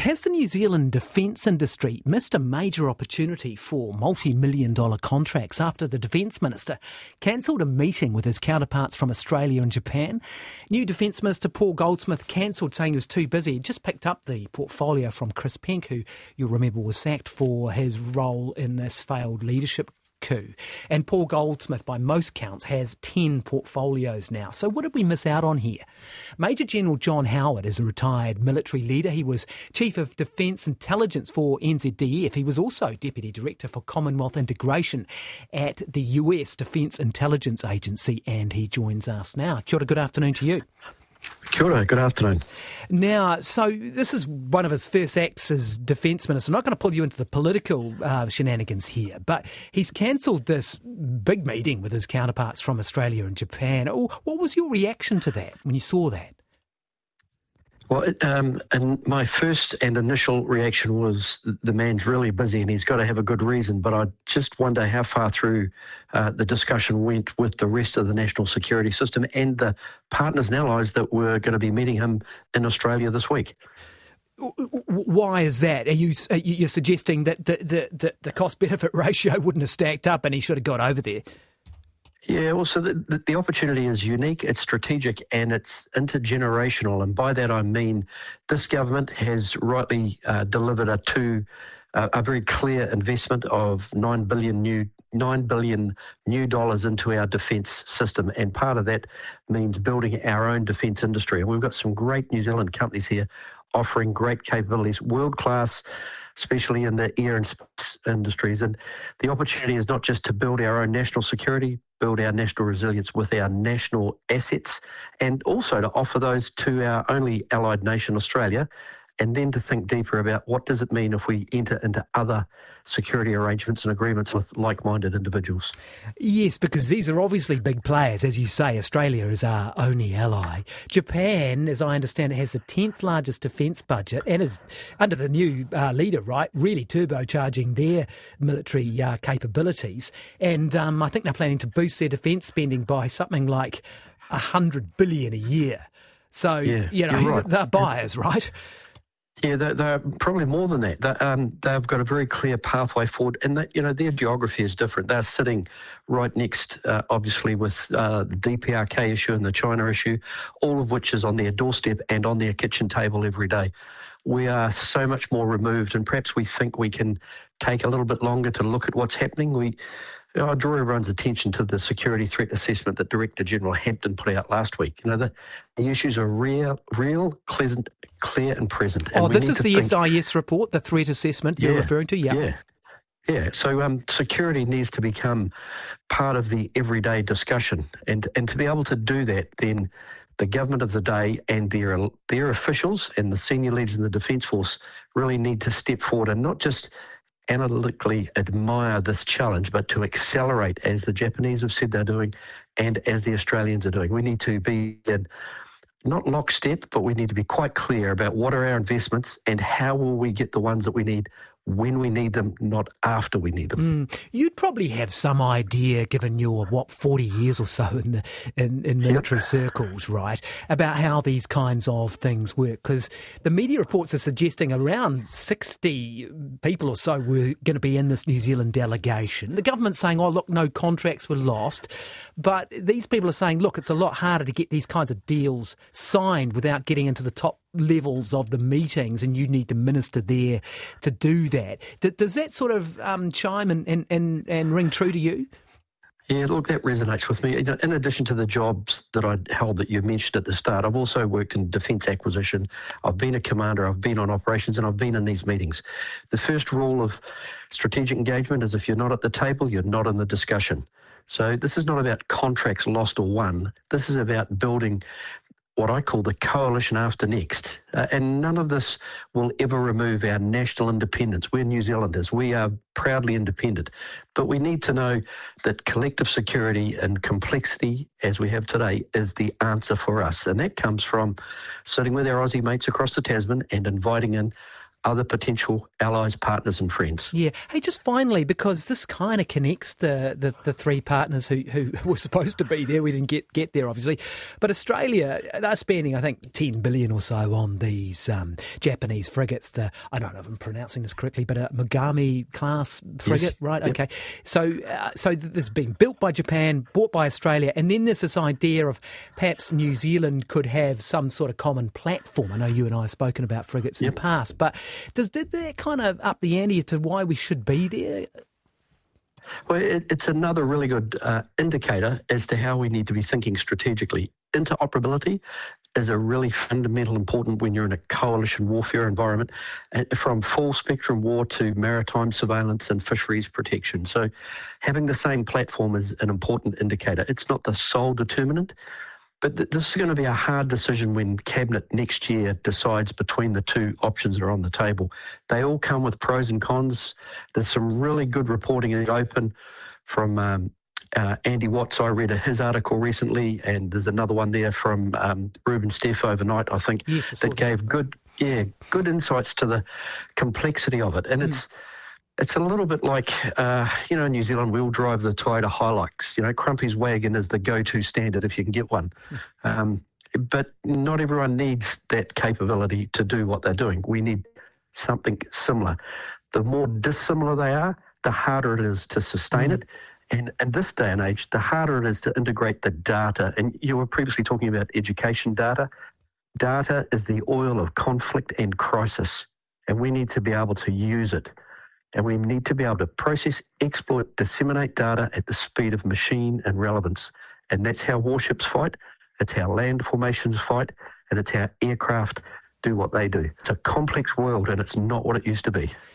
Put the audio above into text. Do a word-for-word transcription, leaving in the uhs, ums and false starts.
has the New Zealand defence industry missed a major opportunity for multi-million dollar contracts after the Defence Minister cancelled a meeting with his counterparts from Australia and Japan? New Defence Minister Paul Goldsmith cancelled, saying he was too busy. He just picked up the portfolio from Chris Penk, who you'll remember was sacked for his role in this failed leadership coup. And Paul Goldsmith, by most counts, has ten portfolios now. So what did we miss out on here? Major General John Howard is a retired military leader. He was Chief of Defence Intelligence for N Z D F. He was also Deputy Director for Commonwealth Integration at the U S Defence Intelligence Agency, and he joins us now. Kia ora, good afternoon to you. Kia ora, good afternoon. Now, so this is one of his first acts as Defence Minister. I'm not going to pull you into the political uh, shenanigans here, but he's cancelled this big meeting with his counterparts from Australia and Japan. What was your reaction to that when you saw that? Well, it, um, and my first and initial reaction was the man's really busy and he's got to have a good reason, but I just wonder how far through uh, the discussion went with the rest of the national security system and the partners and allies that were going to be meeting him in Australia this week. Why is that? Are you you're suggesting that the, the, the, the cost-benefit ratio wouldn't have stacked up and he should have got over there? Yeah, well, so the, the, the opportunity is unique, it's strategic, and it's intergenerational. And by that I mean this government has rightly uh, delivered a two, uh, a very clear investment of nine billion new nine billion new dollars into our defence system, and part of that means building our own defence industry. And we've got some great New Zealand companies here offering great capabilities, world class, especially in the air and space industries. And the opportunity is not just to build our own national security, build our national resilience with our national assets, and also to offer those to our only allied nation, Australia, and then to think deeper about what does it mean if we enter into other security arrangements and agreements with like-minded individuals. Yes, because these are obviously big players. As you say, Australia is our only ally. Japan, as I understand it, has the tenth largest defence budget and is, under the new uh, leader, right, really turbocharging their military uh, capabilities. And um, I think they're planning to boost their defence spending by something like one hundred billion dollars a year. So, yeah, you know, right. They're buyers, right? Yeah, they're, they're probably more than that. They're, um, they've got a very clear pathway forward, and that, you know, their geography is different. They're sitting right next, uh, obviously, with uh, the D P R K issue and the China issue, all of which is on their doorstep and on their kitchen table every day. We are so much more removed, and perhaps we think we can take a little bit longer to look at what's happening. We I draw everyone's attention to the security threat assessment that Director General Hampton put out last week. You know, the, the issues are real, real, pleasant, clear and present. And oh, this is the think, S I S report, the threat assessment you're yeah, referring to? Yeah. Yeah. Yeah, so um, security needs to become part of the everyday discussion. And, and to be able to do that, then the government of the day and their their officials and the senior leaders in the Defence Force really need to step forward and not just analytically admire this challenge, but to accelerate, as the Japanese have said they're doing and as the Australians are doing. We need to be in not lockstep, but we need to be quite clear about what are our investments and how will we get the ones that we need when we need them, not after we need them. Mm. You'd probably have some idea, given your, what, forty years or so in the, in, in military yep. circles, right, about how these kinds of things work. Because the media reports are suggesting around sixty people or so were going to be in this New Zealand delegation. The government's saying, oh, look, no contracts were lost. But these people are saying, look, it's a lot harder to get these kinds of deals signed without getting into the top levels of the meetings, and you need to minister there to do that. D- does that sort of um, chime and, and, and, and ring true to you? Yeah, look, that resonates with me. In addition to the jobs that I held that you mentioned at the start, I've also worked in defence acquisition. I've been a commander, I've been on operations, and I've been in these meetings. The first rule of strategic engagement is if you're not at the table, you're not in the discussion. So this is not about contracts lost or won. This is about building what I call the coalition after next. Uh, and none of this will ever remove our national independence. We're New Zealanders. We are proudly independent. But we need to know that collective security and complexity, as we have today, is the answer for us. And that comes from sitting with our Aussie mates across the Tasman and inviting in other potential allies, partners and friends. Yeah. Hey, just finally, because this kind of connects the, the, the three partners who, who were supposed to be there. We didn't get, get there, obviously. But Australia, they're spending, I think, ten billion dollars or so on these um, Japanese frigates. The I don't know if I'm pronouncing this correctly, but a Mogami-class frigate, yes. right? Yep. Okay. So, uh, so this is being built by Japan, bought by Australia, and then there's this idea of perhaps New Zealand could have some sort of common platform. I know you and I have spoken about frigates in yep. the past, but does did that kind of up the ante to why we should be there? Well, it, it's another really good uh, indicator as to how we need to be thinking strategically. Interoperability is a really fundamental important when you're in a coalition warfare environment, and from full spectrum war to maritime surveillance and fisheries protection. So having the same platform is an important indicator. It's not the sole determinant, but th- this is going to be a hard decision when Cabinet next year decides between the two options that are on the table. They all come with pros and cons. There's some really good reporting in the open from um, uh, Andy Watts. I read his article recently, and there's another one there from um, Ruben Steff overnight, I think, yes, that gave good, yeah, good insights to the complexity of it. And mm. it's It's a little bit like, uh, you know, in New Zealand, we all drive the Toyota Hilux. You know, Crumpy's wagon is the go-to standard if you can get one. Um, but not everyone needs that capability to do what they're doing. We need something similar. The more dissimilar they are, the harder it is to sustain mm. it. And in this day and age, the harder it is to integrate the data. And you were previously talking about education data. Data is the oil of conflict and crisis, and we need to be able to use it. And we need to be able to process, exploit, disseminate data at the speed of machine and relevance. And that's how warships fight, it's how land formations fight, and it's how aircraft do what they do. It's a complex world, and it's not what it used to be.